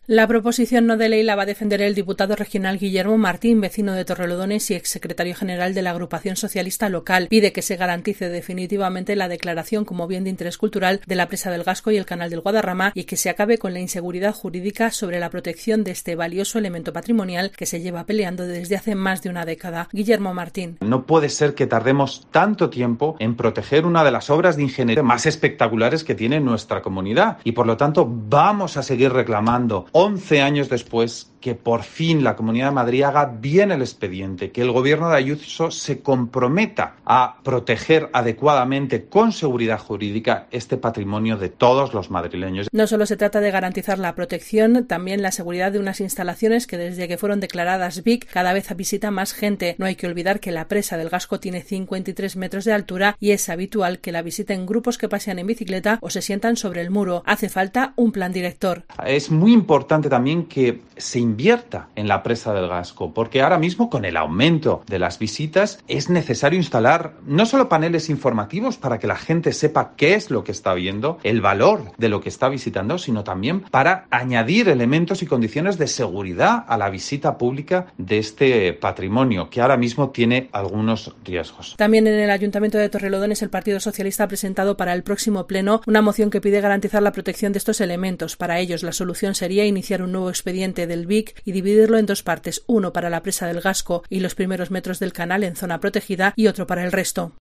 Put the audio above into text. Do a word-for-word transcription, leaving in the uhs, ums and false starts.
La proposición no de ley la va a defender el diputado regional Guillermo Martín, vecino de Torrelodones y exsecretario general de la agrupación socialista local. Pide que se garantice definitivamente la declaración como bien de interés cultural de la presa del Gasco y el canal del Guadarrama y que se acabe con la inseguridad jurídica sobre la protección de este valioso elemento patrimonial que se lleva peleando desde hace más de una década. Guillermo Martín. No puede ser que tardemos tanto tiempo en proteger una de las obras de ingeniería más espectaculares que tiene nuestra comunidad y por lo tanto vamos a seguir reclamando once años después que por fin la Comunidad de Madrid haga bien el expediente, que el gobierno de Ayuso se comprometa a proteger adecuadamente, con seguridad jurídica, este patrimonio de todos los madrileños. No solo se trata de garantizar la protección, también la seguridad de unas instalaciones que desde que fueron declaradas B I C cada vez visita más gente. No hay que olvidar que la presa del Gasco tiene cincuenta y tres metros de altura y es habitual que la visiten grupos que pasean en bicicleta o se sientan sobre el muro. Hace falta un plan director. Es muy importante también que se invierta en la presa del Gasco, porque ahora mismo con el aumento de las visitas es necesario instalar no solo paneles informativos para que la gente sepa qué es lo que está viendo, el valor de lo que está visitando, sino también para añadir elementos y condiciones de seguridad a la visita pública de este patrimonio, que ahora mismo tiene algunos riesgos. También en el Ayuntamiento de Torrelodones el Partido Socialista ha presentado para el próximo pleno una moción que pide garantizar la protección de estos elementos. Para ellos la solución sería iniciar un nuevo expediente del B I C y dividirlo en dos partes, uno para la presa del Gasco y los primeros metros del canal en zona protegida y otro para el resto.